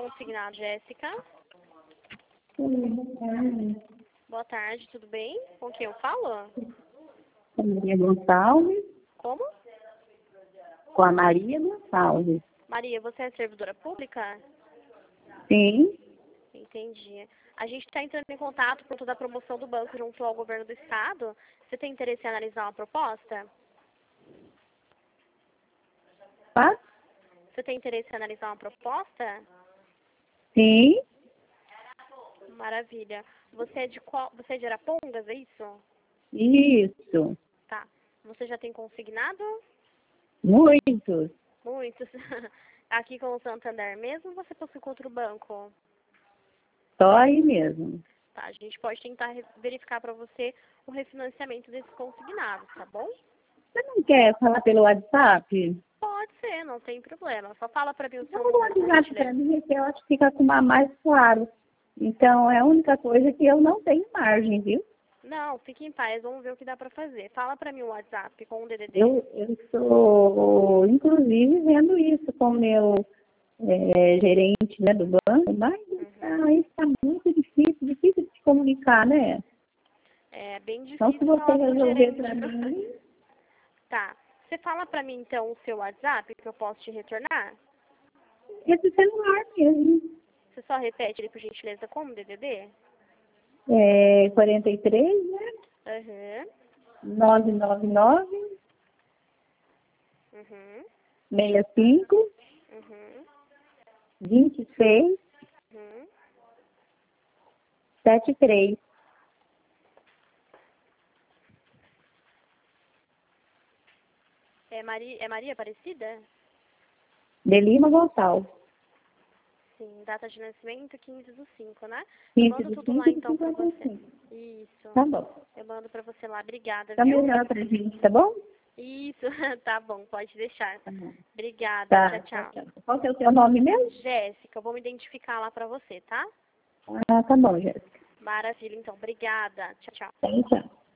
consignado, Jéssica. Boa tarde. Boa tarde, tudo bem? Com quem eu falo? Com a Maria Gonçalves. Como? Com a Maria Gonçalves. Maria, você é servidora pública? Sim. Entendi. A gente está entrando em contato por toda a promoção do banco junto ao governo do estado. Você tem interesse em analisar uma proposta? Tá? Você tem interesse em analisar uma proposta? Sim. Maravilha. Você é de qual? Você é de Arapongas, é isso? Isso. Tá. Você já tem consignado? Muitos. Muitos. Aqui com o Santander mesmo, ou você possui com outro banco? Só aí mesmo. Tá, a gente pode tentar verificar para você o refinanciamento desses consignados, tá bom? Você não quer falar pelo WhatsApp? Pode ser, não tem problema. Só fala para mim o seu Não, o número, por WhatsApp para gentileza. mim, eu acho que fica com uma mais claro. Então, é a única coisa que eu não tenho margem, viu? Não, fique em paz, vamos ver o que dá para fazer. Fala para mim o WhatsApp com o DDD. Eu estou, inclusive, vendo isso com o meu gerente, né, do banco, mas aí está muito difícil de se comunicar, né? É bem Então, se difícil você falar com o resolver gerente. para mim, Tá. Você fala para mim, então, o seu WhatsApp, que eu posso te retornar? esse celular mesmo, Você só repete ele, por gentileza, como DDD? 43, né? Aham. 999 Uhum. 65 Uhum. 26 Uhum. 73. É Maria Aparecida? De Lima Gonçalves. Sim, data de nascimento 15/5, né? Eu 15 mando de tudo 5 lá de então pra você. 55. Isso. Tá bom. Eu mando pra você lá. Obrigada, Tá viu? melhor pra gente, tá bom? Isso, tá bom, pode deixar. Tá bom. Obrigada, Tá, tchau, tchau, tchau. tchau. Qual que é o seu nome mesmo? Jéssica, eu vou me identificar lá pra você, tá? Ah, tá bom, Jéssica. Maravilha, então. Obrigada. Tchau, tchau. Tchau, tchau.